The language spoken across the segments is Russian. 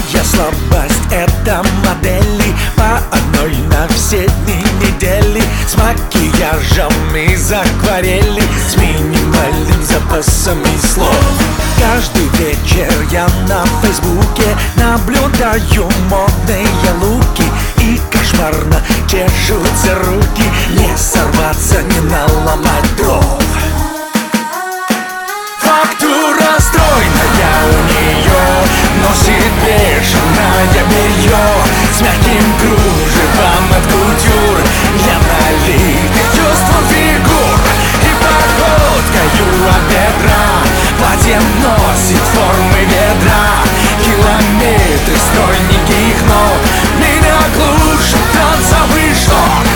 Твоя слабость — это модели по одной на все дни недели, с макияжем из акварели, с минимальным запасом и слов. Каждый вечер я на фейсбуке наблюдаю модные луки, и кошмарно чешутся руки, не сорваться, не наломать дров. Фактура стройная у нее, носит бешеное белье с мягким кружевом от кутюр для налитых чувством фигур и походкою от бедра. Платье носит формы ведра, километры стройненьких ног, меня глушит танцевый шок.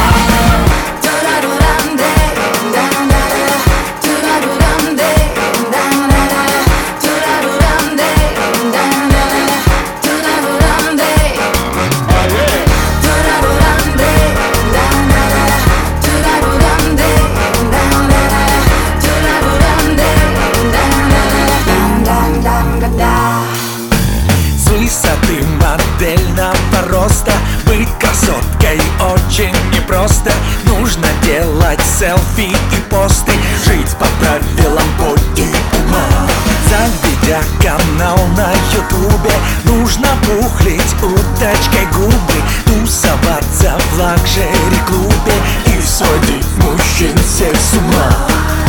Высоты модельного роста быть красоткой очень непросто. Нужно делать селфи и посты, жить по правилам бодиума. Заведя канал на ютубе, нужно пухлить уточкой губы, тусоваться в лакшери-клубе и сводить мужчин всех с ума.